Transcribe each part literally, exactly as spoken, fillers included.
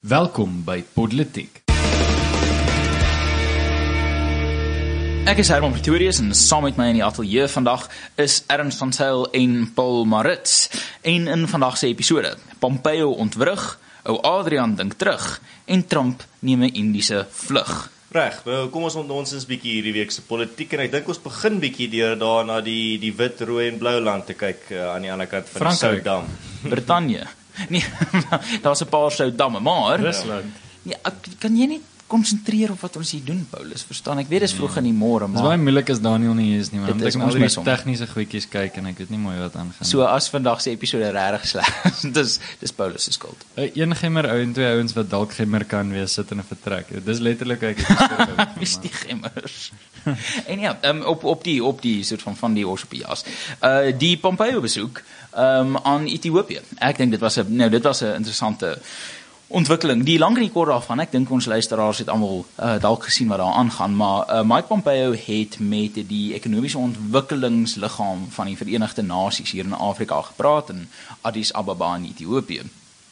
Welkom by Podletiek. Ek is Herman Pretorius en saam met my in die ateljee vandag is Ernst van Zyl en Paul Maritz. En in vandag se episode, Pompeo ontwrig, ou Adrian dink terug en Trump neem 'n Indiese vlug. Reg, nou kom ons ons is bietjie hierdie week se politiek en ek dink ons begin bietjie deur daar na die die wit, rooi en blou land te kyk uh, aan die ander kant van Frankryk. die Soudam. Brittanje. Nee, daar's 'n paar Soudamme, maar Rusland. nee, ek- kan jy net konsentreer op wat ons hier doen, Paulus? Verstaan, ek weet dis vroeg in die môre, Dit is baie maar moeilik as Daniel nie hier is nie, Dit want is ek moet ons al die mis om. tegniese goedjies kyk en ek weet nie mooi wat aangaan. so as vandag se episode regtig sleg is, dis dis Paulus se skuld. 'n een gemmer ou en twee ouens wat dalk gemmer kan wees sit in 'n vertrek. Dis letterlik hoe ek het Wie is die gemmers? En ja, um, op op die op die soort van van die ors op die jas. Uh die Pompeo besoek um aan Ethiopië. Ek dink dit was 'n nou dit was 'n interessante ontwikkeling. Die lang en die kort daarvan, ek dink ons luisteraars het almal uh, dalk gesien wat daar aangaan, maar uh, Mike Pompeo het met die ekonomiese ontwikkelingsliggaam van die Verenigde Nasies hier in Afrika gepraat in Addis Ababa in Ethiopië.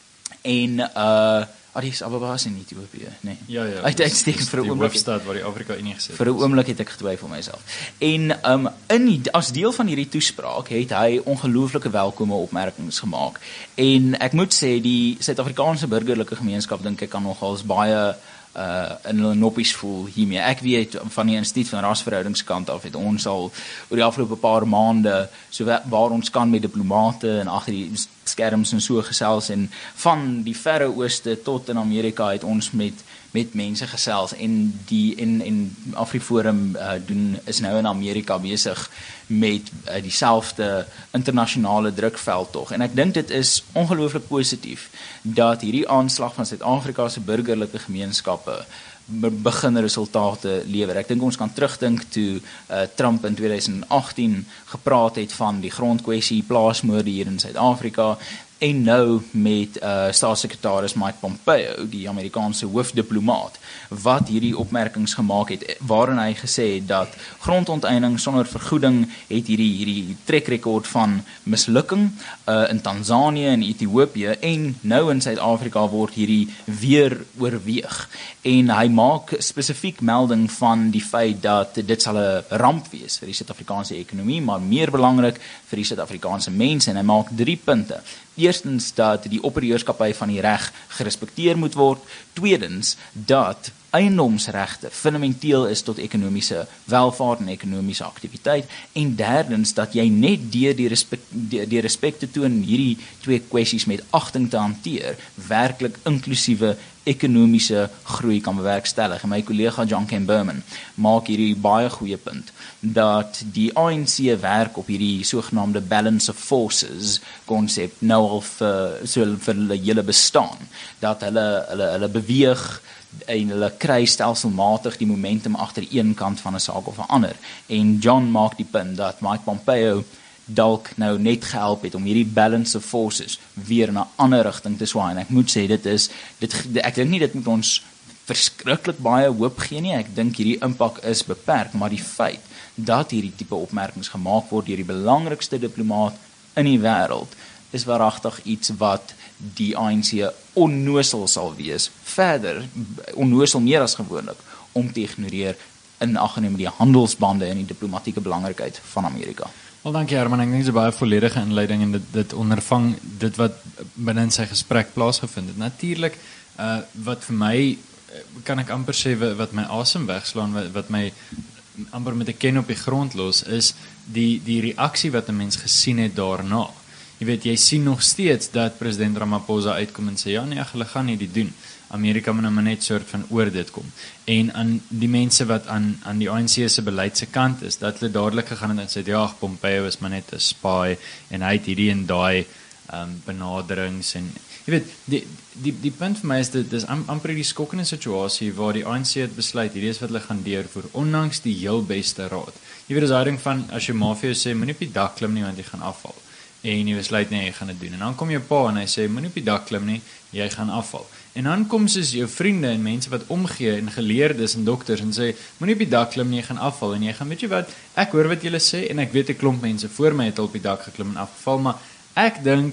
En uh Addis Ababa is in Ethiopië, nee. Ja ja. Uit uitstekend vir 'n die oomblik. hoofstad waar die Afrika Unie gesit Vir 'n oomblik het ek getwyfel myself. En um in die, as deel van hierdie toespraak het hy ongelooflike welkome opmerkings gemaak. En ek moet sê die Suid-Afrikaanse burgerlike gemeenskap dink ek kan nogals baie uh in hulle noppies voel hiermee. Ek weet van die Instituut van Rasverhoudingskant af het ons al oor die afgelope paar maande so waar ons kan met diplomate en agter die skerms en so gesels en van die verre ooste tot in Amerika het ons met met mense gesels en die en en AfriForum uh, doen is nou in Amerika besig met uh, dieselfde internasionale drukveld tog en ek dink dit is ongelooflik positief dat hierdie aanslag van Suid-Afrika se burgerlike gemeenskappe be- begin resultate lewer. Ek dink ons kan terugdink toe uh, Trump in tweeduisend agttien gepraat het van die grondkwessie, plaasmoorde hier in Suid-Afrika en nou met uh, staatssekretaris Mike Pompeo, die Amerikaanse hoofdiplomaat, wat hierdie opmerkings gemaak het, waarin hy gesê het dat grondonteiening sonder vergoeding het hierdie hierdie trekrekord van mislukking uh, in Tanzanië en Ethiopië en nou in Suid-Afrika word hierdie weer oorweeg. En hy maak spesifiek melding van die feit dat dit sal 'n ramp wees vir die Suid-Afrikaanse ekonomie, maar meer belangrik vir die Suid-Afrikaanse mense en hy maak drie punte. Eerstens dat die opperheerskappy van die reg gerespekteer moet word. Tweedens dat eiendomsregte fundamenteel is tot ekonomiese welvaart en ekonomiese aktiwiteit en derdens dat jy net deur die respek die, die respek te toon hierdie twee kwessies met agting te hanteer werklik inklusiewe ekonomiese groei kan bewerkstellig. En my kollega John Kemberman maak hierdie baie goeie punt dat die A N C werk op hierdie sogenaamde balance of forces konsep nou al vir so vir hulle hele bestaan dat hulle hulle hulle beweeg en hulle kry stelselmatig die momentum agter een kant van 'n saak of 'n ander. En John maak die punt dat Mike Pompeo dalk nou net gehelp het om hierdie balance of forces weer in 'n ander rigting te swaai. En ek moet sê dit is dit ek dink nie dit moet ons verskriklik baie hoop gee nie. Ek dink hierdie impak is beperk, maar die feit dat hierdie tipe opmerkings gemaak word deur die belangrikste diplomaat in die wêreld is waaragtig iets wat die A N C onnosel sal wees, verder onnosel meer as gewoonlik, om te ignoreer in ag geneem die handelsbande en die diplomatieke belangrikheid van Amerika. Wel dankie Herman, ek dink dit is 'n baie volledige inleiding en dit dit ondervang dit wat binne in sy gesprek plaasgevind het. Natuurlik uh wat vir my kan ek amper sê wat, wat my asem wegslaan, wat, wat my amper met 'n ken op die grond los is die die reaksie wat 'n mens gesien het daarna. Jy weet, jy sien nog steeds dat president Ramaphosa uitkom en sê, ja nee, hulle gaan nie dit doen. Amerika moet nou maar net soort van oor dit kom. En aan die mense wat aan aan die A N C se beleid se kant is, dat hulle dadelik gegaan het en sê, ja, Pompeo is maar net 'n spy en hy het hierdie en daai um, benaderings en jy weet, die die die punt vir my is dit dis am, amper die skokkende situasie waar die A N C het besluit hierdie is wat hulle gaan deurvoer ondanks die heel beste raad. Jy weet, dis daai ding van as jou ma vir jou sê moenie op die dak klim nie want jy gaan afval. En jy besluit nee, jy gaan dit doen. En dan kom jou pa en hy sê moenie op die dak klim nie, jy gaan afval. En dan kom soos jou vriende en mense wat omgee en geleerdes en dokters en sê moenie op die dak klim nie, jy gaan afval en jy gaan weet jy wat, ek hoor wat julle sê en ek weet 'n klomp mense voor my het al op die dak geklim en afgeval, maar ek dink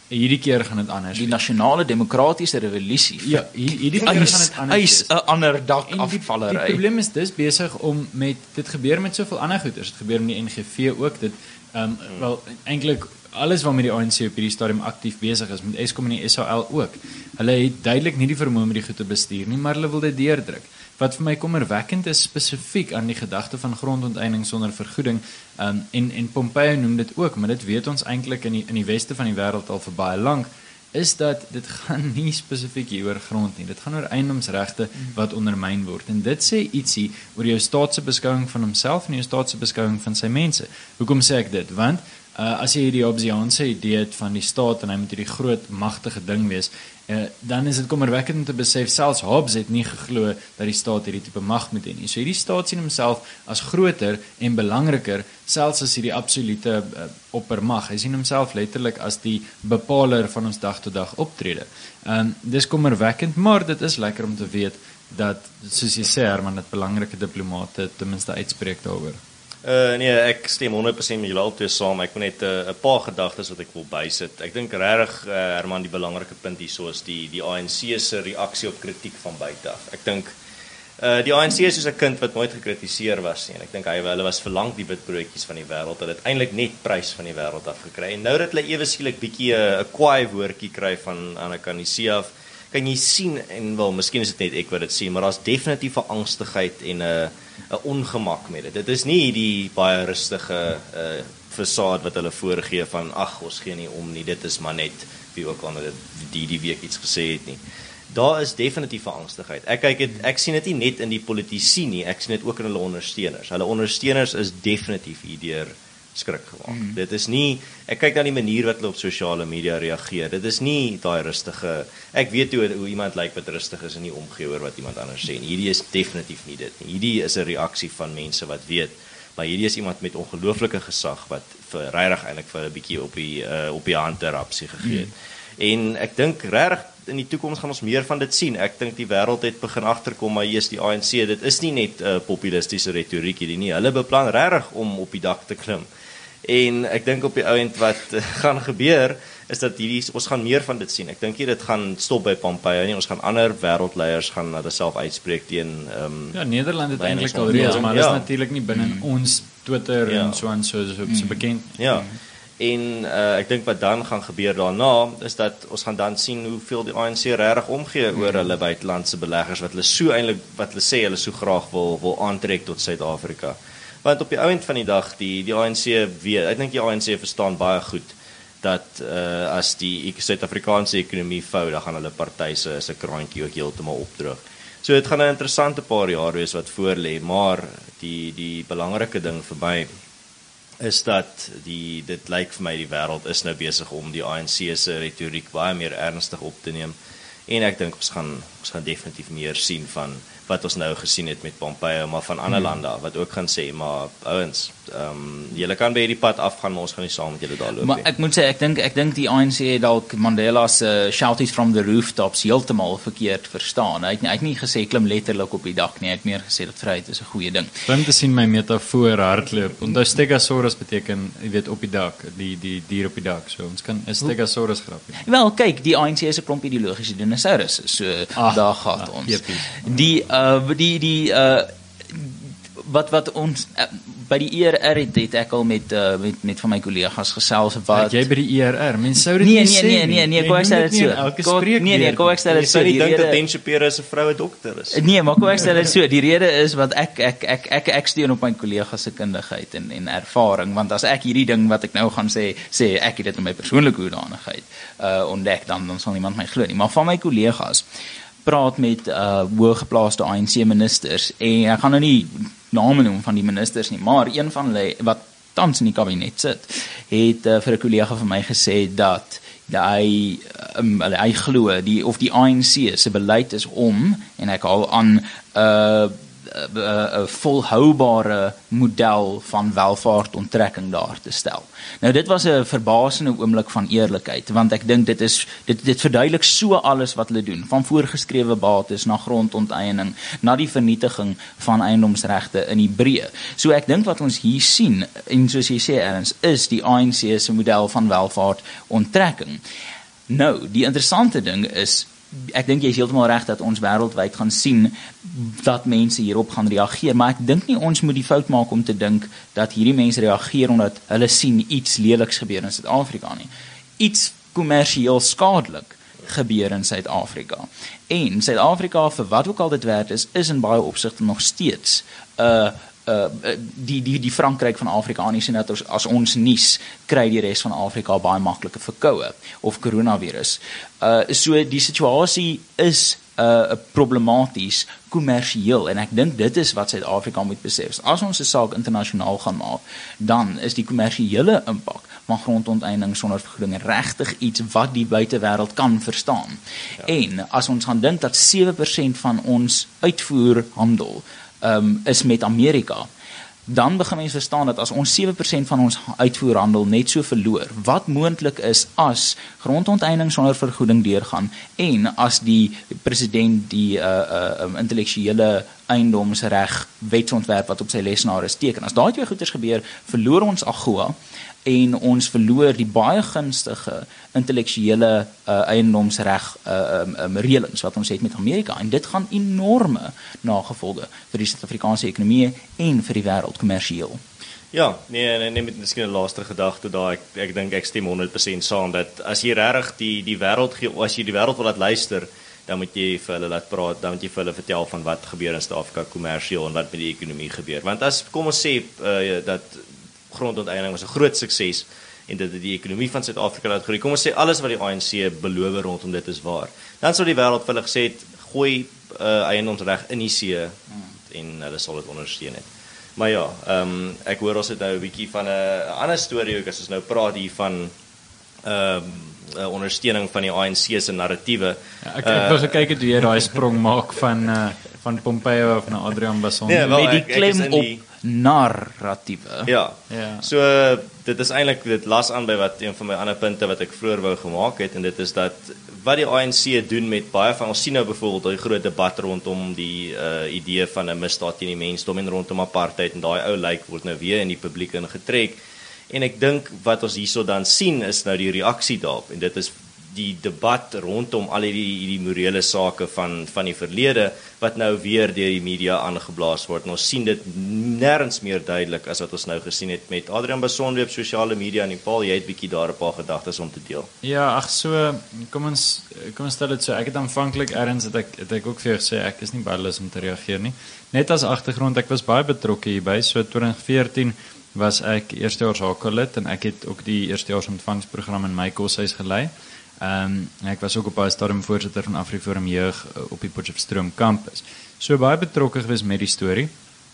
hierdie keer gaan dit anders. Die nasionale demokratiese revolusie. Ja, hierdie keer gaan dit anders. Eis 'n ander dak En die, die afvallery. probleem is dis besig om met dit gebeur met soveel ander goeders. Dit gebeur met die N G V ook. Dit ehm um, wel eintlik alles waarmee die A N C op hierdie stadium aktief besig is, met Eskom en die S H L ook. Hulle het duidelik nie die vermoë om die goed te bestuur nie, maar hulle wil dit deurdruk. Wat vir my kommerwekkend is spesifiek aan die gedagte van grondonteiening sonder vergoeding, um, en en Pompeo noem dit ook, maar dit weet ons eintlik in die in die weste van die wêreld al vir baie lank, is dat dit gaan nie spesifiek hier oor grond nie. Dit gaan oor eiendomsregte wat ondermyn word. En dit sê ietsie oor jou staat se beskouing van homself en jou staat se beskouing van sy mense. Hoekom sê ek dit? Want Uh, as jy hierdie Hobbesiaanse idee het van die staat en hy moet hierdie groot magtige ding wees, uh, dan is dit kommerwekkend om te besef selfs Hobbes het nie geglo dat die staat hierdie tipe mag moet hê nie. So hierdie staat sien homself as groter en belangriker selfs as hierdie absolute uh, oppermag. Hy sien homself letterlik as die bepaler van ons dag tot dag optrede. Um, dis kommerwekkend, maar dit is lekker om te weet dat, soos jy sê Herman, dat belangrike diplomate ten minste uitspreek daaroor. Uh, nee, ek stem honderd persent met julle albei saam. Ek wil net 'n uh, paar gedagtes wat ek wil bysit. Ek dink regtig uh, Herman, die belangrike punt hierso is die die A N C se reaksie op kritiek van buite af. Ek dink uh, die A N C is soos 'n kind wat nooit gekritiseer was nie. En ek dink hy hulle was verlang die witbroodjies van die wêreld, het uiteindelik net prys van die wêreld af gekry. En nou dat hulle ewe skielik bietjie 'n uh, kwaai woordjie kry van Anna-Kanisia af, kan jy sien, en wel, miskien is dit net ek wat dit sien, maar daar's definitief 'n angstigheid en 'n uh, 'n ongemak met dit. Dit is nie die baie rustige uh, fasaad wat hulle voorgee van ag, ons gee nie om nie, dit is maar net wie ook al dit die die week iets gesê het nie. Daar is definitief 'n angstigheid. Ek kyk dit ek sien dit nie net in die politici nie, ek sien dit ook in hulle ondersteuners. Hulle ondersteuners is definitief hierdeur skrik gemaak. Mm. Dit is nie, ek kyk na die manier wat hulle op sosiale media reageer. Dit is nie daai rustige, ek weet hoe, hoe iemand lyk wat rustig is en nie omgee oor wat iemand anders sê. Hierdie is definitief nie dit nie. Hierdie is 'n reaksie van mense wat weet, maar hierdie is iemand met ongelooflike gesag wat vir regtig eintlik vir 'n bietjie op die uh, op die handterapsie gegee het. Mm. En ek dink regtig in die toekoms gaan ons meer van dit sien. Ek dink die wêreld het begin agterkom, maar hier is die A N C, dit is nie net 'n uh, populistiese retoriek hierdie nie. Hulle beplan regtig om op die dak te klim. En ek dink op die ouend wat uh, gaan gebeur, is dat hierdie, ons gaan meer van dit sien. Ek dink nie dit gaan stop by Pompeo nie, ons gaan ander wêreldleiers gaan hulle self uitspreek teen um, ja, Nederland het eintlik al reeds, maar dit ja. is natuurlik nie binne mm. ons Twitter ja. en so en so so, so bekend. Ja. En uh, ek dink wat dan gaan gebeur daarna is dat ons gaan dan sien hoeveel die A N C regtig omgee mm. oor hulle buitelandse beleggers wat hulle so eintlik wat hulle sê hulle so graag wil wil aantrek tot Suid-Afrika. Want op die ouend van die dag, die die A N C weet, ek dink die A N C verstaan baie goed dat uh, as die Suid-Afrikaanse ekonomie vou, dan gaan hulle party se se kraantjie ook heeltemal opdroog. So dit gaan 'n interessante paar jaar wees wat voor lê, maar die die belangrike ding vir my is dat die dit lyk vir my die wêreld is nou besig om die A N C se retoriek baie meer ernstig op te neem. En ek dink ons gaan ons gaan definitief meer sien van wat ons nou gesien het met Pompeo, maar van ander hmm. lande wat ook gaan sê, maar ouens, ehm um, julle kan by hierdie pad afgaan, maar ons gaan nie saam met julle daar loop nie. Maar ek moet sê ek dink ek dink die A N C het dalk Mandela se uh, shouties from the rooftops heeltemal verkeerd verstaan. Hy het nie, hy het nie gesê klim letterlik op die dak nie, hy het meer gesê dat vryheid is 'n goeie ding. Klim te sien my metafoor hardloop. Onthou Stegosaurus beteken, jy weet, op die dak, die die dier op die dak. So ons kan 'n Stegosaurus grapie. Wel, kyk, die A N C is 'n klomp ideologiese dinosourusse. So ah, daar gaan ah, ons. Jepies. Die uh die die uh wat wat ons uh, by die E R R het, het ek al met uh, met met van my kollegas gesels wat ja, jy by die E R R, mense sou dit nee, nie nee, sê nee nee nee kom ek sê dit so kom, nee nee kom ek sê dit so die dink dat Den Shapiro se vroue dokter is nee maar kom ek sê dit so die rede is wat ek ek ek ek ek steun op my kollegas se kundigheid en en ervaring, want as ek hierdie ding wat ek nou gaan sê sê ek het dit in my persoonlike hoedanigheid uh ontdek, dan dan sal niemand my glo nie, maar van my kollegas praat met uh, hoëgeplaaste A N C ministers, en ek gaan nou nie name noem van die ministers nie, maar een van hulle wat tans in die kabinet sit, het uh, vir 'n kollega van my gesê dat hy um, hy glo die of die A N C se beleid is om, en ek hou aan 'n uh, 'n uh, uh, volhoubare model van welvaartonttrekking daar te stel. Nou dit was 'n verbasende oomblik van eerlikheid, want ek dink dit is dit dit verduidelik so alles wat hulle doen, van voorgeskrewe bates na grondonteiening, na die vernietiging van eiendomsregte in die breë. So ek dink wat ons hier sien, en soos jy sê Ernst, is die A N C se model van welvaartonttrekking. Nou, die interessante ding is, ek dink jy is heeltemal reg dat ons wêreldwyd gaan sien dat mense hierop gaan reageer, maar ek dink nie ons moet die fout maak om te dink dat hierdie mense reageer omdat hulle sien iets leliks gebeur in Suid-Afrika nie. Iets kommersieel skadelik gebeur in Suid-Afrika. En Suid-Afrika, vir wat ook al dit werd is, is in baie opsigte nog steeds 'n uh, Uh, die die die Frankryk van Afrika, nie sien dat ons, as ons nies, kry die res van Afrika baie maklike verkoue of coronavirus. Uh, so die situasie is uh, problematies kommersieel en ek dink dit is wat Suid-Afrika moet besef. As ons 'n saak internasionaal gaan maak, dan is die kommersiële impak van grondonteiening sonder vergoeding regtig iets wat die buitewêreld kan verstaan. Ja. En as ons gaan dink dat sewe persent van ons uitvoerhandel Um, is met Amerika, dan begin mens verstaan dat as ons sewe persent van ons uitvoerhandel net so verloor, wat moontlik is as grondonteiening sonder vergoeding deurgaan en as die president die uh, uh, um, intellektuele eiendomsreg wetsontwerp wat op sy lesenaar is teken. As daai twee goeders gebeur, verloor ons AGOA en ons verloor die baie gunstige intellektuele uh, eiendomsreg uh, um, um, reëlings wat ons het met Amerika en dit gaan enorme nagevolge vir die Suid-Afrikaanse ekonomie en vir die wêreld kommersieel. Ja, nee, nee, nee met miskien 'n laaste gedagte daar. Ek ek dink ek stem honderd persent saam dat as jy regtig die die wêreld as jy die wêreld wil laat luister, dan moet jy vir hulle laat praat, dan moet jy vir hulle vertel van wat gebeur in Suid-Afrika kommersieel en wat met die ekonomie gebeur. Want as kom ons sê uh, dat grondonteiening was 'n groot sukses en dit die ekonomie van Suid-Afrika laat groei. Kom ons sê alles wat die A N C beloof rondom dit is waar. Dan sou die wêreld vir hulle gesê het, gooi uh, eiendomsreg in die see en hulle sal dit ondersteun het. Maar ja, um, ek hoor ons het nou 'n bietjie van 'n ander storie ook as ons nou praat hier van ehm um, uh, ondersteuning van die A N C se narratiewe. Ja, ek ek wou gekyk het hoe jy daai sprong maak van uh, van Pompeo af na Adrian Basson nee, wel, met die ek, klem ek op die, narratiewe. Ja. Ja. So dit is eintlik dit las aan by wat een van my ander punte wat ek vroeër wou gemaak het en dit is dat wat die A N C doen met baie van ons sien nou byvoorbeeld daai groot debat rondom die uh, idee van 'n misdaad teen die mensdom en rondom apartheid en daai ou lyk word nou weer in die publiek ingetrek. En ek dink wat ons hierso dan sien is nou die reaksie daarop en dit is die debat rondom al hierdie hierdie morele sake van van die verlede wat nou weer deur die media aangeblaas word. En ons sien dit nêrens meer duidelik as wat ons nou gesien het met Adrian Basson op sosiale media en Paul, jy het bietjie daar 'n paar gedagtes om te deel. Ja, ag so kom ons kom ons stel dit so. Ek het aanvanklik erns het ek het ek ook vir jou gesê ek is nie baie lus om te reageer nie. Net as agtergrond, ek was baie betrokke hierby. So twintig veertien was ek eerstejaars H K lid en ek het ook die eerstejaars ontvangsprogram in my koshuis gelei. Um, ek was ook op baie stadium voorsitter van AfriForum Jeug op die Potchefstroom kampus. So baie betrokke gewees met die storie.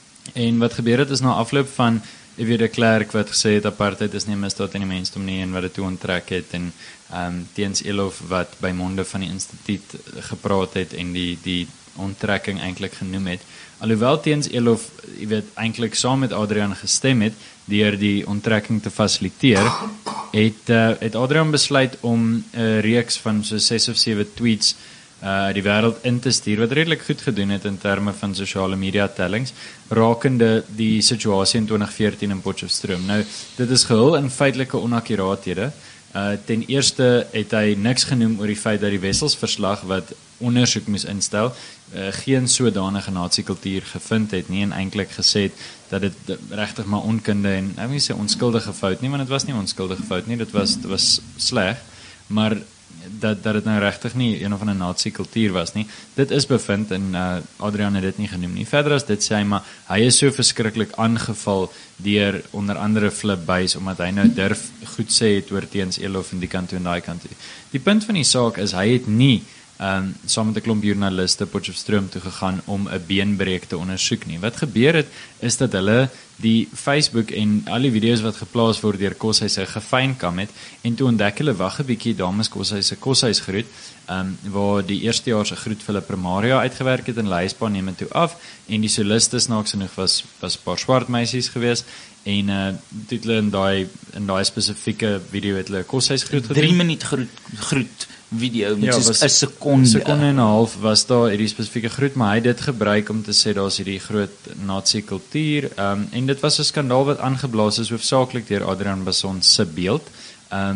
En wat gebeur het is na afloop van F W de Klerk wat gesê het apartheid is nie 'n misdaad teen die mensdom nie en wat dit toe onttrek het en um, Teens Elof wat by monde van die instituut gepraat het en die die onttrekking eintlik genoem het. Alhoewel Teens Elof, jy weet, eintlik saam met Adrian gestem het deur die onttrekking te fasiliteer, het uh, het Adrian besluit om 'n reeks van so ses of sewe tweets uh die wêreld in te stuur wat redelik goed gedoen het in terme van sosiale media tellings rakende die situasie in twintig veertien in Potchefstroom. Nou, dit is gehul in feitelike onakkurathede. Uh ten eerste het hy niks genoem oor die feit dat die Wesselsverslag wat ondersoek moes instel, uh, geen sodanige nasiekultuur gevind het nie en eintlik gesê het dat dit regtig maar onkunde en ek wil nie sê onskuldige fout nie, want dit was nie onskuldige fout nie, dit was dit was sleg, maar dat dat dit nou regtig nie een of ander nasiekultuur was nie. Dit is bevind en uh, Adrian het dit nie genoem nie. Verder as dit sê hy maar hy is so verskriklik aangeval deur onder andere Flip Buys omdat hy nou durf goed sê het oor Teens Elof en die kant toe en daai kant toe. Die punt van die saak is hy het nie Um, saam met 'n klomp joernaliste Potchefstroom toe gegaan om 'n beenbreuk te ondersoek nie. Wat gebeur het is dat hulle die Facebook en al die video's wat geplaas word deur Koshuise gefynkam het en toe ontdek hulle wag 'n bietjie dames Koshuise koshuisgroet, um, waar die eerstejaars se groet vir hulle primaria uitgewerk het en leisbaan neem dit toe af en die soliste snaaks genoeg was was 'n paar swart meisies gewees en uh toe hulle in daai in daai spesifieke video het hulle koshuisgroet gedoen. drie minuut groet groet video met ja, soos 'n sekonde. sekonde en 'n half was daar hierdie spesifieke groet, maar hy het dit gebruik om te sê daar's hierdie groot nazi kultuur. Um, en dit was 'n skandaal wat aangeblaas is hoofsaaklik deur Adrian Basson se beeld. Um,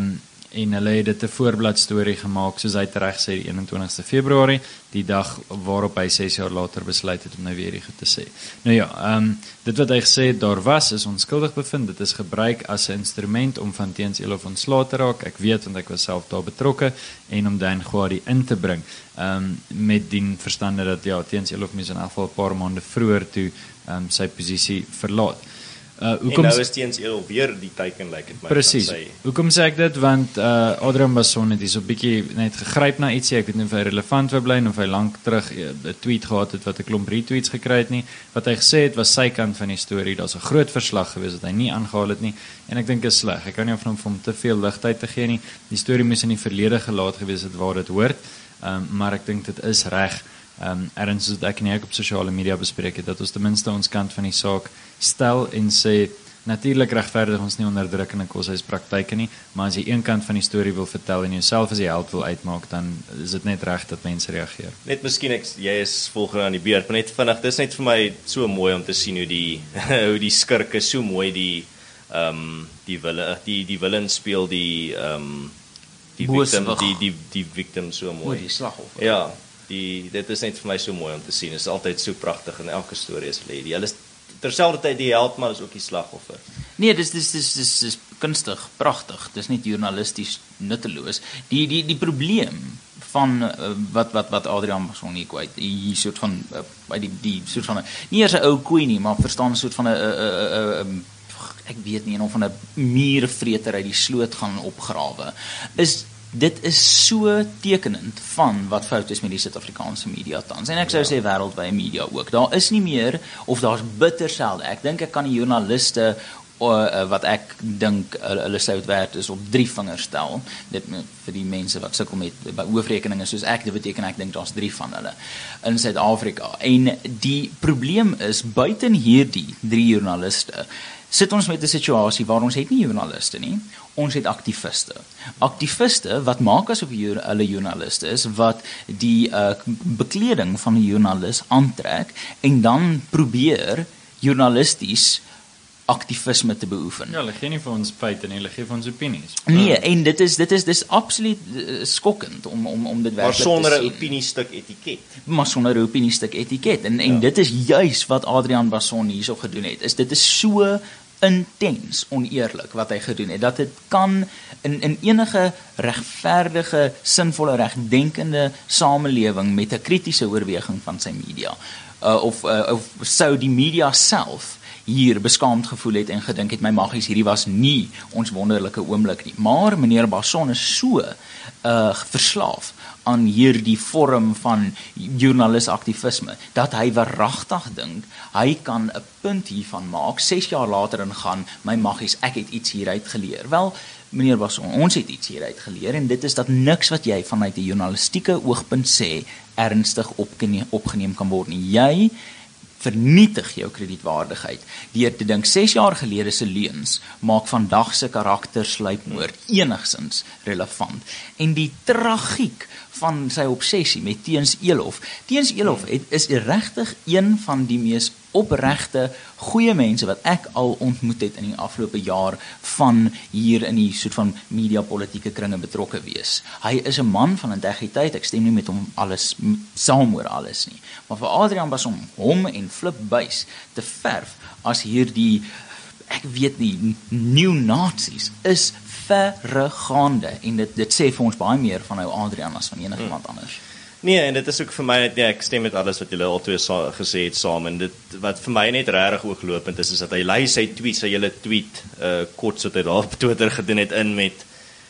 en hulle het dit 'n voorblad storie gemaak, soos hy reg sê, die eenentwintigste Februarie, die dag waarop hy ses jaar later besluit het om nou weer die goed te sê. Nou ja, um, dit wat hy gesê het daar was, is onskuldig bevind, dit is gebruik as 'n instrument om van Theuns Elof ontslae te raak, ek weet want ek was self daar betrokke, en om Dan Gwadi in te bring, um, met die verstande dat ja, Theuns Elof moes in elk geval 'n paar maande vroeër toe um, sy posisie verlaat. Uh, en nou is Theuns Elof weer die teiken, lyk dit my. Presies. Hoekom sê ek dit? Want uh, Adrian Basson het hier so 'n bietjie net gegryp na ietsie, ek weet nie of hy relevant wil bly en of hy lank terug 'n tweet gehad het wat 'n klomp retweets gekry het nie. Wat hy gesê het was sy kant van die storie. Daar's 'n groot verslag gewees wat hy nie aangehaal het nie en ek dink dit is sleg. Ek kan nie of hom vir hom te veel ligtheid te gee nie. Die storie moes in die verlede gelaat gewees het waar dit hoort. Um, maar ek dink dit is reg. Um, ergens soos ek nie ek op sosiale media bespreek het, dat ons ten minste ons kant van die saak stel en sê, natuurlik regverdig ons nie onderdrukkende koshuispraktyke nie, maar as jy een kant van die storie wil vertel en jouself as die held wil uitmaak, dan is dit net reg dat mense reageer. Net miskien ek jy is volgende aan die beurt, maar net vinnig, dis net vir my so mooi om te sien hoe die hoe die skurke so mooi die ehm um, die wille die die willen speel die ehm um, die victim die die die victim so mooi. O, die slagoffer. Ja. Die, dit is net vir my so mooi om te sien. Dit is altyd so pragtig in elke storie is lê. Hulle is terselfdertyd die held, maar is ook die slagoffer. Nee, dis dis dis dis dis kunstig, pragtig. Dis nie journalisties nutteloos. Die die die probleem van uh, wat wat wat Adrian Basson hier kwyt, hier soort van by uh, die die soort van 'n nie eers 'n ou koei nie, maar verstaan 'n soort van 'n 'n 'n ek weet nie, of van 'n muurvreter uit die sloot gaan opgrawe. Is dit is so tekenend van wat fout is met die Suid-Afrikaanse media tans. En ek sou sê wêreldwye media ook. Daar is nie meer, of daar's bitter selde. Ek dink ek kan die joernaliste uh, wat ek dink uh, hulle sout werd is op drie vingers tel. Dit vir die mense wat sukkel met by hoofrekeninge soos ek, dit beteken ek dink daar's drie van hulle in Suid-Afrika. En die probleem is buiten hierdie drie joernaliste sit ons met 'n situasie waar ons het nie joernaliste nie, ons het aktiviste. Aktiviste wat maak asof hulle joernaliste is, wat die uh, bekleding van 'n joernalis aantrek en dan probeer journalisties aktivisme te beoefen. Ja, hulle gee nie vir ons feite nie, hulle gee vir ons opinies. Nee, en dit is dit is dis absoluut uh, skokkend om om om dit werklik te sien. Maar sonder 'n opiniestuk etiket. Maar sonder 'n opiniestuk etiket. En en ja. Dit is juis wat Adrian Basson hierso gedoen het. Is dit is so intens oneerlik wat hy gedoen het, dat dit kan in, in enige regverdige, sinvolle, regdenkende samelewing met 'n kritiese oorweging van sy media, uh, of, uh, of sou die media self hier beskaamd gevoel het en gedink het, my magies, hierdie was nie ons wonderlike oomblik nie. Maar meneer Basson is so uh, verslaaf aan hierdie vorm van journalisaktivisme, dat hy waaragtig dink, hy kan 'n punt hiervan maak, ses jaar later en gaan, my magies, ek het iets hieruit geleer. Wel, meneer Basson, ons het iets hieruit geleer, en dit is dat niks wat jy vanuit die journalistieke oogpunt sê, ernstig opgeneem, opgeneem kan word nie. Jy vernietig jou kredietwaardigheid deur te dink ses jaar gelede se leuns maak vandag se karaktersluipmoord enigsins relevant. En die tragiek van sy obsessie met Theuns Elof. Theuns Elof het, is regtig een van die mees opregte goeie mense wat ek al ontmoet het in die afgelope jaar van hier in die soort van media politieke kringe betrokke wees. Hy is 'n man van integriteit. Ek stem nie met hom alles saam oor alles nie. Maar vir Adrian Basson hom en Flip Buys te verf as hierdie, ek weet nie, neo-Nazis is verregaande, en dit dit sê vir ons baie meer van ou Adrian as van enige iemand anders. Nee, en dit is ook vir my net, nee, ek stem met alles wat julle al twee sa gesê het saam, en dit wat vir my net regtig ooglopend is, is dat hy lei sy tweet, sy hele tweet, uh, kort so dit daar op Twitter gedoen het in met,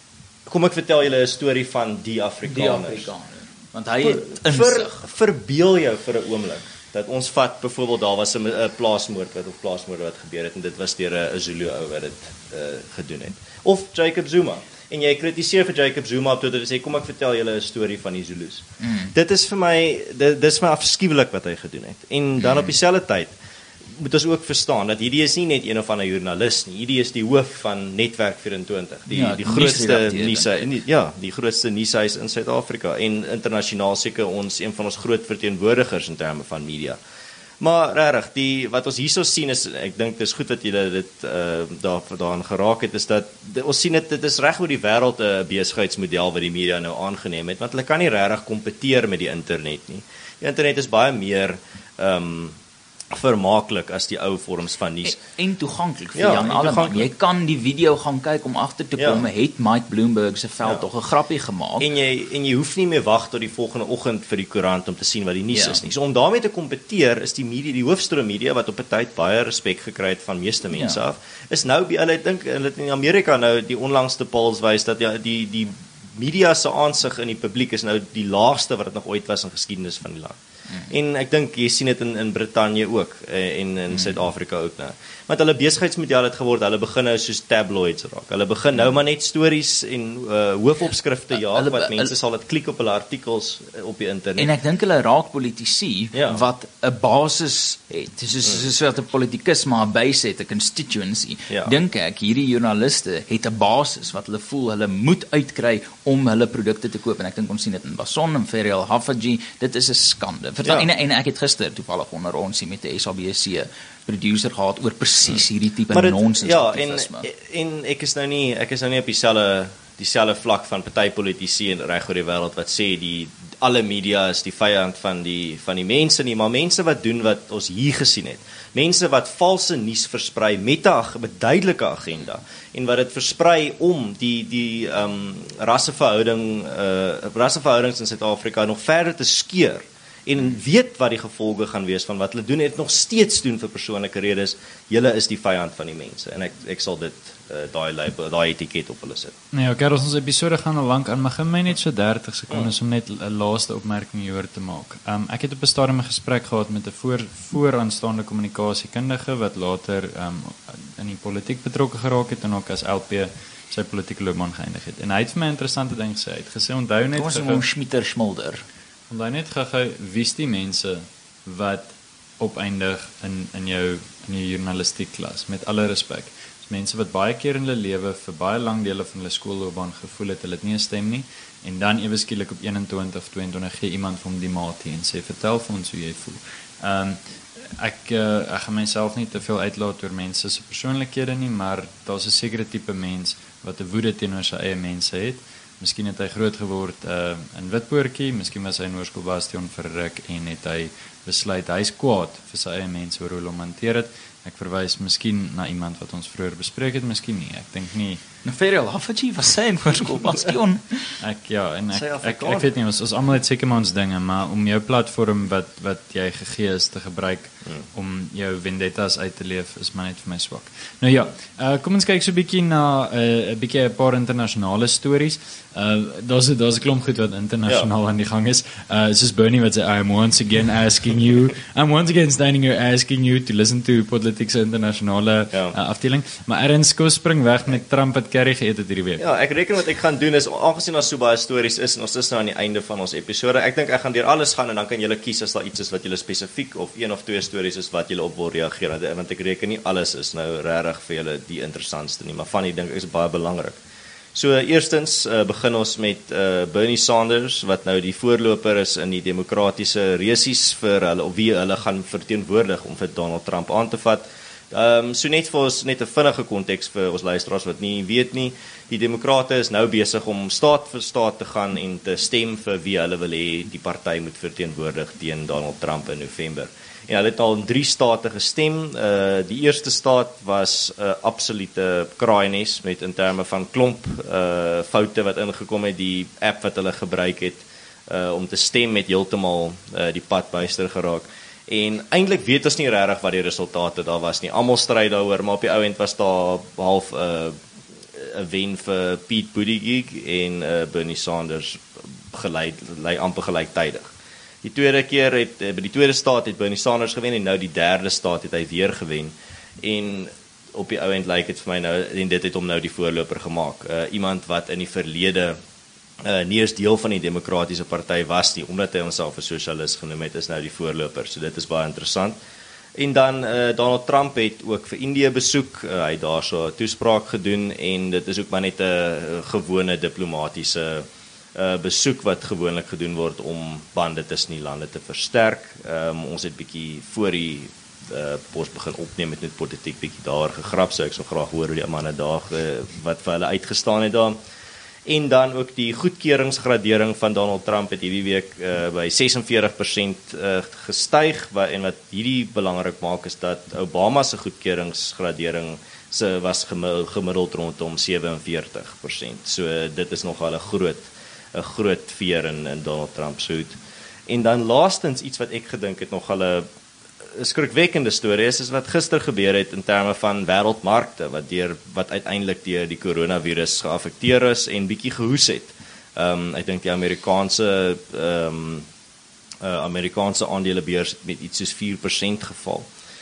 kom ek vertel julle 'n storie van die Afrikaners. Die Afrikaner. Want hy het insig. Ver, verbeel jou vir 'n oomblik dat ons vat byvoorbeeld daar was 'n plaasmoord wat of plaasmoord wat gebeur het, en dit was deur 'n Zulu ou wat dit uh, gedoen het. Of Jacob Zuma. En jy kritiseer vir Jacob Zuma op Twitter en sê kom ek vertel julle 'n storie van die Zulus. Mm. Dit is vir my dit dis my afskuwelik wat hy gedoen het. En dan mm. op dieselfde tyd moet ons ook verstaan dat hierdie is nie net een of ander joernalis nie. Hierdie is die hoof van Netwerk vyf-en-twintig, die ja, die grootste nuus ja, die grootste nuushuis in Suid-Afrika en internasionaal seker ons een van ons groot verteenwoordigers in terme van media. Maar regtig, die wat ons hierso sien is, ek dink dis goed dat julle dit uh, daar daaraan geraak het, is dat die, ons sien dit dit is reg oor die wêreld 'n uh, besigheidsmodel wat die media nou aangeneem het, want hulle kan nie regtig kompeteer met die internet nie. Die internet is baie meer ehm um, vermaaklik as die ou vorms van nuus. En, en toeganklik vir Ja, Jan en Alleman. toeganklik. Jy kan die video gaan kyk om agter te Ja. kom, het Mike Bloomberg se veld Ja. tog 'n grappie gemaak. En jy en jy hoef nie meer wag tot die volgende oggend vir die koerant om te sien wat die nuus Ja. is nie. So om daarmee te kompeteer is die media, die hoofstroom media wat op 'n tyd baie respek gekry het van meeste mense Ja. af, is nou by hulle dink hulle in Amerika nou die onlangste polls wys dat ja die die media se aansig in die publiek is nou die laagste wat dit nog ooit was in geskiedenis van die land. Mm. En ek dink jy sien dit in in Brittanje ook eh, en in Suid-Afrika mm. ook nou. Want hulle besigheidsmodel het geword, hulle begin nou soos tabloids raak. Hulle begin nou maar net stories en uh, hoofopskrifte jaag Hulle- wat mense hulle- sal dit klik op hulle artikels uh, op die internet. En ek dink hulle raak politici Ja. wat 'n basis het. Soos soos wat 'n politikus maar 'n base het, 'n constituency. Ja. Dink ek hierdie joernaliste het 'n basis wat hulle voel hulle moet uitkry om hulle produkte te koop en ek dink ons sien dit in Bason en Ferial Haffajee. Dit is 'n skande. Vertel, Ja. en, en ek het gister toevallig onder ons met 'n S A B C producer gehad oor presies hierdie tipe Maar dit- nonsens ja, en aktivisme. en ek is nou nie ek is nou nie op dieselfde dieselfde vlak van party politici en reg oor die wêreld wat sê die alle media is die vyand van die van die mense nie, maar mense wat doen wat ons hier gesien het. Mense wat valse nuus versprei met 'n ag- met duidelike agenda en wat dit versprei om die die ehm um, rasseverhouding uh rasseverhoudings in Suid-Afrika nog verder te skeur en weet wat die gevolge gaan wees van wat hulle doen, het nog steeds doen vir persoonlike redes. Julle is die vyand van die mense en ek ek sal dit uh, daai label, daai etiket op hulle sit. Nee, ja, Karel, ons episode gaan al lank aan, maar gee my net so dertig sekondes om net 'n laaste opmerking hieroor te maak. Um, ek het op 'n stadium 'n gesprek gehad met 'n voor vooraanstaande kommunikasiekundige wat later um, in die politiek betrokke geraak het en ook as L P sy politieke loopbaan geëindig het. En hy het vir my 'n interessante ding gesê. Hy het gesê onthou net Kom ons gou- noem Schmieter Schmulder. onthou net gou-gou wie's die mense wat opeindig in in jou in jou journalistiek klas, met alle respek. Mense wat baie keer in hulle lewe vir baie lang dele van hulle skoolloopbaan gevoel het hulle het nie 'n stem nie en dan ewe skielik op eenentwintig of tweeëntwintig gee iemand vir hom die maat en sê vertel vir ons hoe jy voel. Ehm um, ek uh, ek gaan myself nie te veel uitlaat oor mense se persoonlikhede nie, maar daar's 'n sekere tipe mens wat 'n woede teenoor sy eie mense het. Miskien het hy groot geword uh, in Witpoortjie, miskien was hy in Hoërskool vir 'n ruk en het hy besluit hy's kwaad vir sy eie mense oor hoe hulle hom hanteer het. Ek verwys miskien na iemand wat ons vroeër bespreek het, miskien nie. Ek dink nie. Nou Ferial Haffajee was sy in Hoërskool Ek ja, en ek Sy ek, Afrikaans. ek weet nie ons ons almal het seker maar ons dinge, maar om jou platform wat wat jy gegee is te gebruik hmm. om jou vendettas uit te leef is maar net vir my swak. Nou ja, uh, kom ons kyk so 'n bietjie na 'n uh, 'n bietjie 'n paar internasionale stories. Uh daar's daar's 'n klomp goed wat internasionaal ja. aan die gang is. Uh soos Bernie wat sê I am once again asking you, I'm once again standing here asking you to listen to Politics internasionale Ja. uh, afdeling. Maar Ernst Kos spring weg met Trump wat curry geëet het hierdie week. Ja, ek reken wat ek gaan doen is aangesien daar so baie stories is en ons is nou aan die einde van ons episode. Ek dink ek gaan deur alles gaan en dan kan julle kies as daar iets is wat julle spesifiek of een of twee stories is wat julle op wil reageer. Want- Want ek reken nie alles is nou regtig vir julle die interessantste nie, maar van die dink ek is baie belangrik. So eerstens uh, begin ons met uh, Bernie Sanders wat nou die voorloper is in die demokratiese resies vir hulle of wie hulle gaan verteenwoordig om vir Donald Trump aan te vat. Ehm um, so net vir ons net 'n vinnige konteks vir ons luisteraars wat nie weet nie. Die demokrate is nou besig om staat vir staat te gaan en te stem vir wie hulle wil hê die party moet verteenwoordig teen Donald Trump in November. En hulle het al in drie state gestem. Uh die eerste staat was 'n uh, absolute kraaiennes met in terme van klomp uh foute wat ingekom het, die app wat hulle gebruik het uh om te stem het heeltemal uh die pad byster geraak. En eintlik weet ons nie regtig wat die resultate daar was nie. Almal stry daaroor, maar op die ou end was daar half 'n uh, 'n wen vir Pete Buttigieg en uh, Bernie Sanders gelei lei amper gelyktydig. Die tweede keer het by die tweede staat het Bernie Sanders gewen en nou die derde staat het hy weer gewen. En op die ou end lyk dit vir my nou en dit het hom nou die voorloper gemaak. Uh, iemand wat in die verlede uh, nie eens deel van die demokratiese party was nie, omdat hy homself 'n sosialis genoem het, is nou die voorloper. So dit is baie interessant. En dan uh, Donald Trump het ook vir Indië besoek. Uh, hy het daar so 'n toespraak gedoen en dit is ook maar net 'n gewone diplomatisiese uh, besoek wat gewoonlik gedoen word om bande tussen die lande te versterk. Um, ons het bietjie voor die uh, pos begin opneem met net politiek bietjie daar gegrap, so ek sou graag hoor hoe die manne daar uh, wat vir hulle uitgestaan het daar. En dan ook die goedkeuringsgradering van Donald Trump het hierdie week uh, by ses en veertig persent uh, gestyg, wat, en wat hierdie belangrik maak is dat Obama se goedkeuringsgradering se was gemiddeld rondom sewe en veertig persent. So uh, dit is nogal 'n groot 'n groot veer in, in Donald Trump se hoed. En dan laastens iets wat ek gedink het nogal 'n skrikwekkende storie is, is wat gister gebeur het in terme van wêreldmarkte wat deur wat uiteindelik deur die coronavirus geaffekteer is en bietjie gehoes het. Ehm um, ek dink die Amerikaanse ehm um, uh, Amerikaanse aandelebeurs het met iets soos vier persent geval.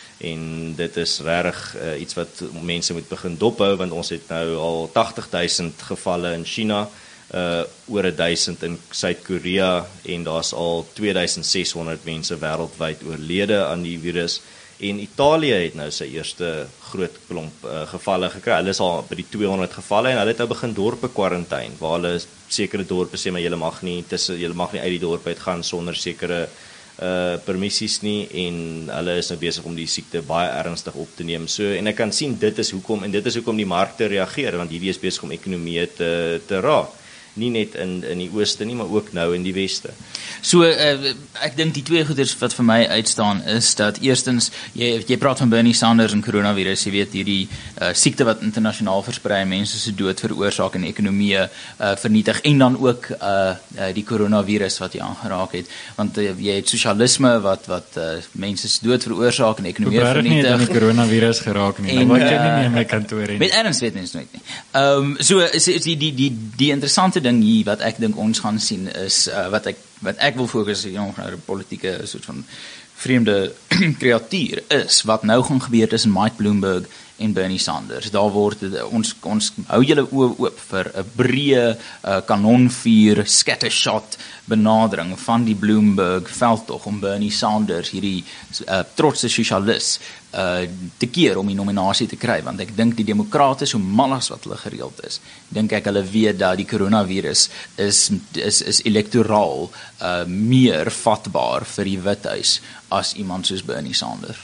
En dit is regtig uh, iets wat mense moet begin dophou, want ons het nou al tagtig duisend gevalle in China, uh oor duisend in Suid-Korea en daar's al twee duisend ses honderd mense wêreldwyd oorlede aan die virus. En Italië het nou sy eerste groot klomp uh, gevalle gekry. Hulle is al by die twee honderd gevalle en hulle het nou begin dorpe kwarantyne, waar hulle sekere dorpe sê maar julle mag nie tussen julle mag nie uit die dorp uit gaan sonder sekere uh permissies nie, en hulle is nou besig om die siekte baie ernstig op te neem. So en ek kan sien dit is hoekom en dit is hoekom die markte reageer, want hierdie is besig om ekonomie te te raak. Nie net in in die ooste nie, maar ook nou in die weste. So uh, ek dink die twee goeders wat vir my uitstaan is dat eerstens jy jy praat van Bernie Sanders en coronavirus, jy weet hierdie uh, siekte wat internasionaal versprei en mense se dood veroorsaak en ekonomieë uh, vernietig, en dan ook uh, uh, die coronavirus wat jy aangeraak het, want uh, jy het sosialisme wat wat uh, mense se dood veroorsaak en ekonomieë vernietig. Nie aan die coronavirus geraak nie. En, wat jy nie in my kantoor nie. Met erns weet mens nooit nie. Ehm um, so is, is die die die die interessante ding hier wat ek dink ons gaan sien is uh, wat ek wat ek wil fokus op, you know, 'n politieke soort van vreemde kreatuur is wat nou gaan gebeur tussen Mike Bloomberg en Bernie Sanders. Daar word ons ons hou julle oë oop vir 'n breë uh, kanonvuur scattershot benadering van die Bloomberg veldtog om Bernie Sanders, hierdie uh, trotse sosialis, uh, te keer om die nominasie te kry, want ek dink die demokrate, so mal as wat hulle gereeld is, dink ek hulle weet dat die coronavirus is is is elektoraal uh, meer vatbaar vir die Withuis as iemand soos Bernie Sanders.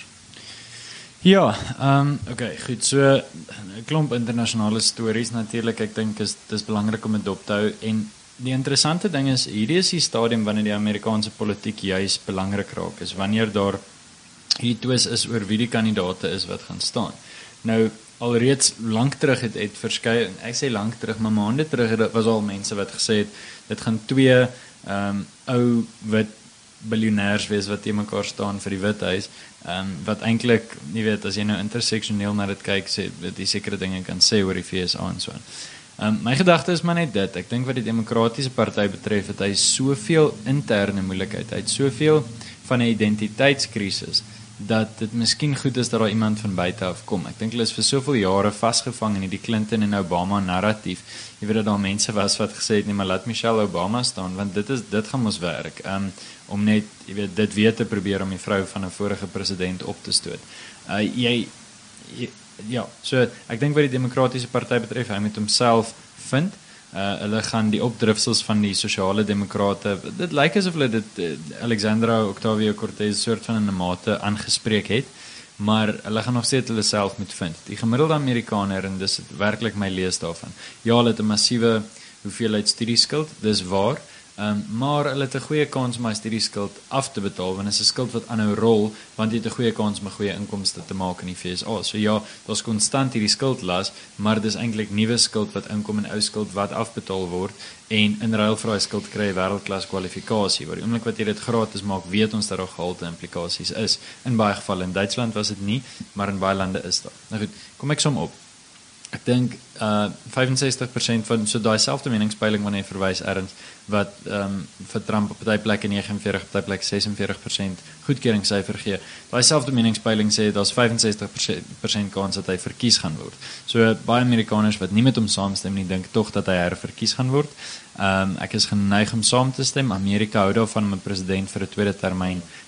Ja, ehm um, okay, goed. So 'n klomp internasionale stories natuurlik. Ek dink is dis belangrik om dit dop te hou, en die interessante ding is hierdie is die stadium wanneer die Amerikaanse politiek juis belangrik raak is, wanneer daar hierdie twis is oor wie die kandidaate is wat gaan staan. Nou alreeds lank terug het het verskeie, ek sê lank terug, maar maande terug het was al mense wat gesê het dit gaan twee ehm um, ou wit biljonêers wees wat teen mekaar staan vir die Withuis, um, wat eintlik, jy weet, as jy nou interseksioneel na dit kyk, sê dat jy sekere dinge kan sê oor die V S A en so. Um, my gedagte is maar net dit, ek dink wat die Demokratiese Party betref, het hy soveel interne moeilikheid, hy het soveel van 'n identiteitskrisis, dat dit miskien goed is dat daar iemand van buite af kom. Ek dink hulle is vir soveel jare vasgevang in die Clinton en Obama narratief. Jy weet dat daar mense was wat gesê het, nee, maar laat Michelle Obama staan, want dit is dit gaan mos werk. Um, om net, jy weet, dit weer te probeer om die vrou van 'n vorige president op te stoot. Uh, jy, jy ja, so ek dink wat die Demokratiese Party betref, hy moet homself vind. Uh, hulle gaan die opdrifsels van die sosiale demokrate, dit lyk asof hulle dit uh, Alexandra Ocasio-Cortez soort van in 'n mate aangespreek het, maar hulle gaan nog steeds hulle self moet vind. Die gemiddelde Amerikaner, en dis werklik my lees daarvan, ja, hulle het 'n massiewe hoeveelheid studieskuld, dis waar, um, maar hulle het 'n goeie kans om hy studieskuld af te betaal, want dit is 'n skuld wat aanhou rol, want jy het 'n goeie kans om 'n goeie inkomste te maak in die V S A. So ja, daar's konstant hierdie skuldlas, maar dis eintlik nuwe skuld wat inkom en ou skuld wat afbetaal word, en in ruil vir daai skuld kry jy wêreldklas kwalifikasie. Waar die oomblik wat jy dit gratis maak, weet ons dat daar gehalte implikasies is. In baie gevalle, in Duitsland was dit nie, maar in baie lande is daar. Nou goed, kom ek som op. Ek dink uh vyfensestig persent van so daai selfde meningspeiling wanneer jy verwys erns wat um vir Trump op party plekke negenenveertig persent, party plekke ses en veertig persent goedkeuringssyfer gee. Daai selfde meningspeiling sê daar's vyfensestig persent kans dat hy verkies gaan word. So baie Amerikaners wat nie met hom saamstem nie, dink tog dat hy herverkies gaan word. Um ek is geneig om saam te stem. Amerika hou daarvan om 'n president vir 'n tweede termyn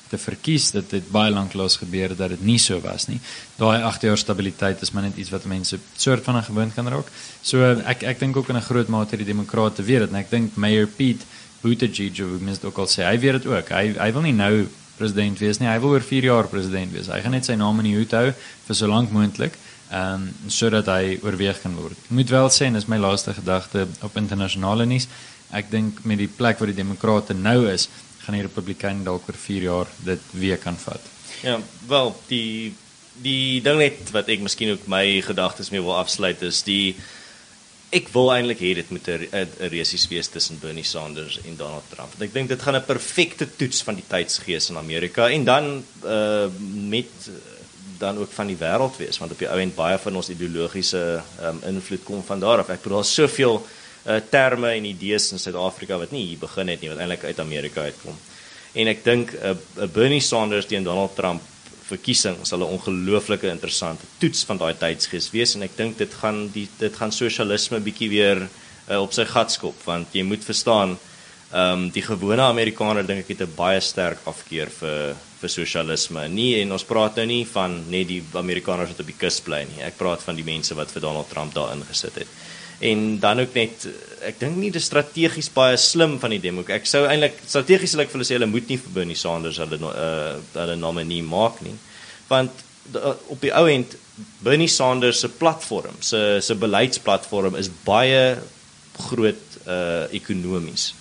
te verkies. Dit het baie lanklaas gebeur dat dit nie so was nie. Daai agt jaar stabiliteit is maar net iets wat mense soort van 'n gewoond kan raak. So ek ek dink ook in 'n groot mate die demokrate weet dit en ek dink Mayor Pete Buttigieg, hoe mense dit ook al sê, hy weet dit ook. Hy hy wil nie nou president wees nie, hy wil oor vier jaar president wees. Hy gaan net sy naam in die hoed hou vir so lank moontlik. Ehm um, sodat hy oorweeg kan word. Ek moet wel sê, en dis my laaste gedagte op internasionale nuus, ek dink met die plek waar die demokrate nou is, gaan die Republikeine dalk oor vier jaar dit weer kan vat. Ja, wel, die die ding net wat ek miskien ook my gedagtes mee wil afsluit is die ek wil eintlik hê dit moet 'n resies wees tussen Bernie Sanders en Donald Trump. Want ek dink dit gaan 'n perfekte toets van die tydsgees in Amerika en dan uh, met dan ook van die wêreld wees, want op die ou end baie van ons ideologiese um, invloed kom van daar af. Ek bedoel, daar's soveel uh, terme en idees in Suid-Afrika wat nie hier begin het nie, wat eintlik uit Amerika uitkom. En ek dink 'n uh, Bernie Sanders teen Donald Trump verkiesing sal 'n ongelooflike interessante toets van daai tydsgees wees en ek dink dit gaan die dit gaan sosialisme bietjie weer uh, op sy gat skop, want jy moet verstaan Um, die gewone Amerikaner dink ek het 'n baie sterk afkeer vir vir sosialisme. Nie en ons praat nou nie van net die Amerikaners wat op die kus bly nie. Ek praat van die mense wat vir Donald Trump daar ingesit het. En dan ook net ek dink nie dit strategies baie slim van die demo. Ek sou eintlik strategies sal ek vir hulle sê hulle moet nie vir Bernie Sanders hulle uh, hulle nominee maak nie. Want uh, op die ou end Bernie Sanders se platform, se se beleidsplatform is baie groot uh, ekonomies.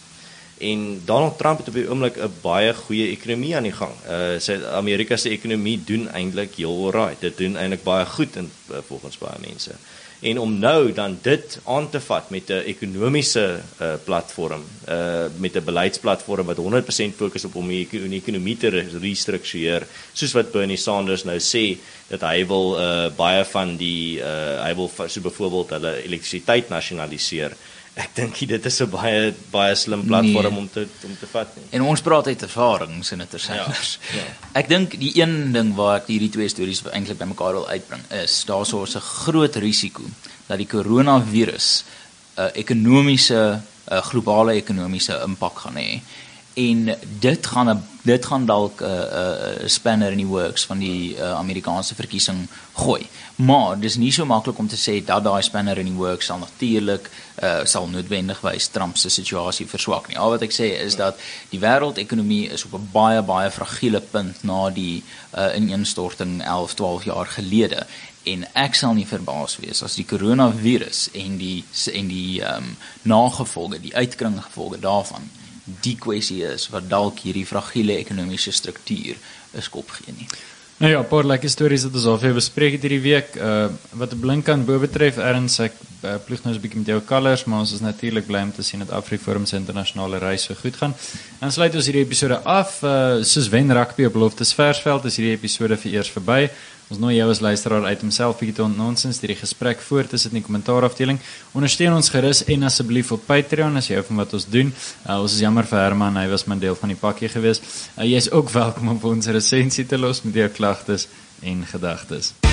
En Donald Trump het op die oomblik 'n baie goeie ekonomie aan die gang. Uh sy Amerika se ekonomie doen eintlik heel alright. Dit doen eintlik baie goed in uh, volgens baie mense. En om nou dan dit aan te vat met 'n ekonomiese uh, platform, uh met 'n beleidsplatform wat honderd persent fokus op om die ekonomie te restruktureer, soos wat Bernie Sanders nou sê dat hy wil uh baie van die uh hy wil so byvoorbeeld hulle elektrisiteit nasionaliseer. Ek dink dit is 'n baie baie slim platform nee. om te om te vat nie. En ons praat uit ervaring, Senator Sanders. Ja, ja. Ek dink die een ding waar ek hierdie twee stories eintlik bymekaar wil uitbring is daar sou 'n groot risiko dat die coronavirus 'n uh, ekonomiese uh, globale ekonomiese impak gaan hê. En dit gaan 'n dit gaan dalk 'n uh, uh, spanner in die works van die uh, Amerikaanse verkiesing gooi. Maar dis nie so maklik om te sê dat daai spanner in die works sal natuurlik uh, sal noodwendigwys Trump se situasie verswak nie. Al wat ek sê is dat die wêreldekonomie is op 'n baie baie fragiele punt na die uh, ineenstorting elf, twaalf jaar gelede. En ek sal nie verbaas wees as die coronavirus en die en die um, nagevolge, die uitkringgevolge daarvan die kwessie is wat dalk hierdie fragiele ekonomiese struktuur 'n skop gee nie. Nou ja, 'n paar lekker stories wat ons al vir bespreek het hierdie week. Uh wat 'n blink aan bo betref, erns ek uh, ploeg nou 'n bietjie met jou colours, maar ons is natuurlik bly om te sien dat AfriForum se internasionale reis so goed gaan. Dan sluit ons hierdie episode af. Uh soos wen rugby op Loftus Versveld is hierdie episode vir eers verby. Ons nooi jou as luisteraar uit om self bietjie te ontnonsens deur die gesprek voort te sit in die kommentaarafdeling. Ondersteun ons gerus en asseblief op Patreon as jy hou van wat ons doen. Uh, ons is jammer vir Herman, hy was maar deel van die pakkie gewees. Uh, jy is ook welkom om vir ons 'n resensie te los met jou klagtes en gedagtes.